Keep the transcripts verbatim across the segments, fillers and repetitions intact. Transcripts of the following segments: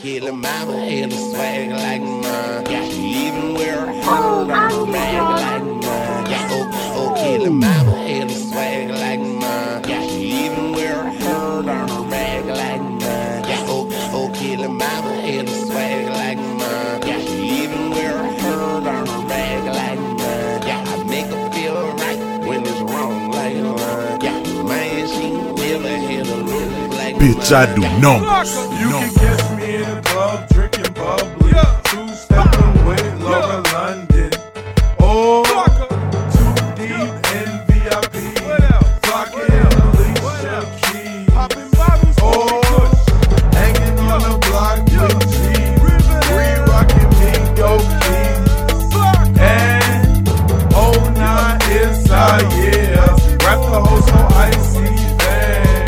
Killer mama had a swag like mine. Even wear a hole on a rag like mine. Oh, oh, killer mama had a swag like mine. Even wear a hole on a rag like mine. Oh, oh, killer mama had a swag like mine. Even wear a hole on a rag like mine. I make her feel right when it's wrong like mine. Man, she never had a look like mine. Bitch, I do numbers. You can catch me in the club drinking bubbly, two-stepping with Laura London. Oh, too deep in V I P, flocking Alicia Keys. Oh, hanging on the block with G, re-rocking me, yo keys. And oh nine is our year, rap the whole so icy bad.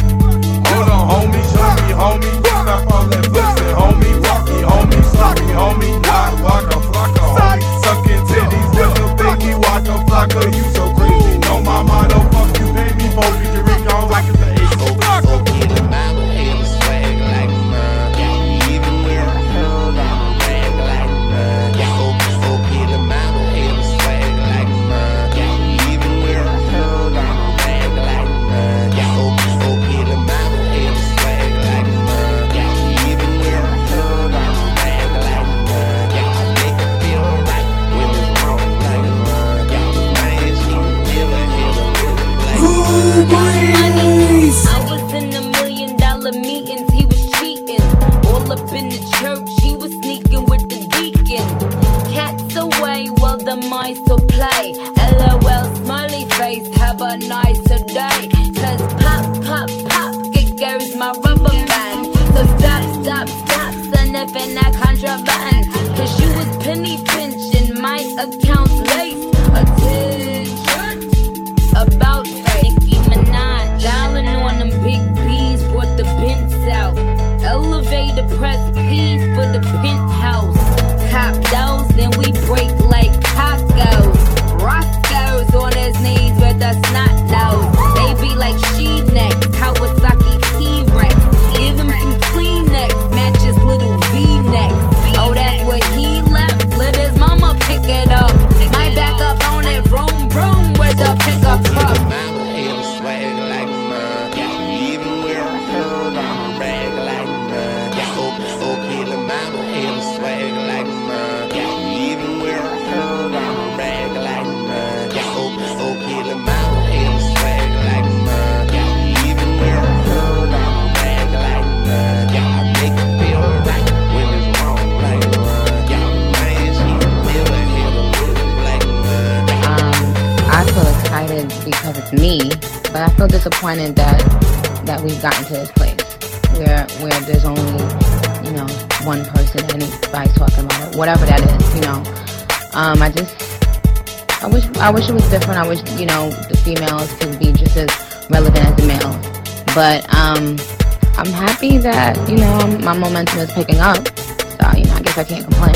Hold on, homie, show me, homie. Stop all that flexing, homie. Walk me, homie. Stop me, homie. Block, waka, flocka, homie. Sucking titties with a biggie, waka, flocka. You so crazy. No, my motto, fuck you, pay me for me to reach on like it's the eighties. Oh, killer mama had a swag like mine. Even wear a hole on a rag like mine. Oh, oh, killer mama had a swag like mine. Even wear a hole on a rag like mine. Oh, oh, killer mama had a swag like mine. Even wear a hole on a rag like mine. I make her feel right when it's wrong like mine. Man, she never had a look like mine. I was in a million dollar meetings, he was cheating. All up in the church, he was sneaking with the deacon. Cats away while the mice will play. LOL, smiley face, have a nicer day. Cause pop, pop, pop, it goes my rubber band. So stop, stop, stop, son of an contraband. Cause you was penny pinching, my account's laced. Attention, about Nicki Minaj. Dialing on them big B's, brought the pins out. Elevator press P's for the penthouse. Cop those, then we break like tacos. Roscoe's on his knees with a snot nose. They be like she next, Kawasaki T-Rex. Give him some Kleenex, matches little V-necks. Oh, that's what he left, let his mama pick it up. Might back up on it, vroom, vroom, with the pickup truck. Mama had a swag like mine. Even wear a hole on a rag like mine. Oh, oh, killer mama had a swag like mine. Even wear a hole on a rag like mine. Oh, oh, killer mama had a swag like mine. Even wear a hole on a rag like mine. I make her feel right when it's wrong like mine. Man, she never had a look like mine. Um, I feel excited because it's me, but I feel disappointed that that we've gotten to this place where where there's only, you know, one person and anybody's talking about it, whatever that is, you know. Um, I just, I wish, I wish it was different. I wish, you know, the females could be just as relevant as the males. But um, I'm happy that, you know, my momentum is picking up. So, you know, I guess I can't complain.